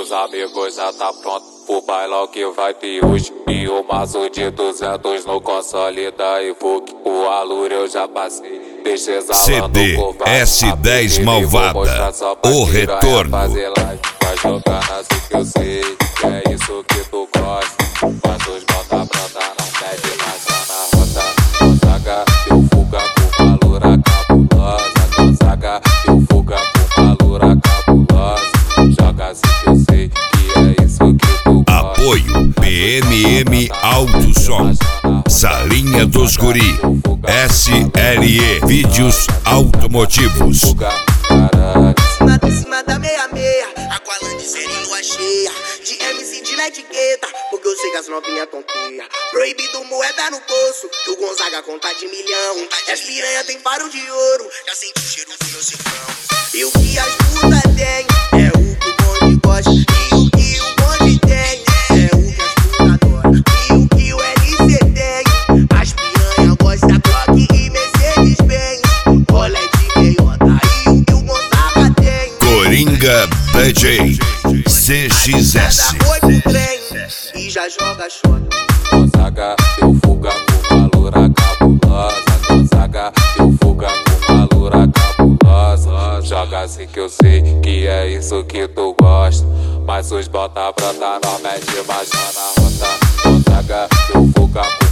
os amigos já tá pronto pro bailão que vai ter hoje. E o maço de 200 no console da Evoque. O Alura eu já passei, deixa exalando CD S10 Malvada, o retorno. Vai jogando assim que eu sei, que é isso que tu gosta. Faz os bota pronta, não pede mais lá na rota. Gonzaga, eu fuga com valor cabulosa. Gonzaga, eu fuga com valor cabulosa. Joga assim que eu sei, que é isso que tu gosta. Apoio PMM Alto Som, Salinha dos Guri, SLE Vídeos Automotivos. Em cima da 66, Aqualande série lua cheia. De MC de na etiqueta, porque eu sei que as novinhas tonteia. Proibido moeda no bolso, que o Gonzaga conta de milhão. E as piranha tem faro de ouro, já senti o cheiro do meu cifrão. E o que as putas têm, é o que o bonde gosta. E o que o bonde tem, é o que as putas adoram. E o que o LC tem, as piranha gostam Glock e Mercedes Benz. Olé de meiota, e o que o Gonzaga tem. Coringa DJ CXS. E já joga shot. Gonzaga, eu fuga com valor cabulosa. Gonzaga, eu fuga com valor cabulosa. Joga assim que eu sei, que é isso que tu gosta. Mas os bota brota não mete mais na rota. Gonzaga, eu fuga com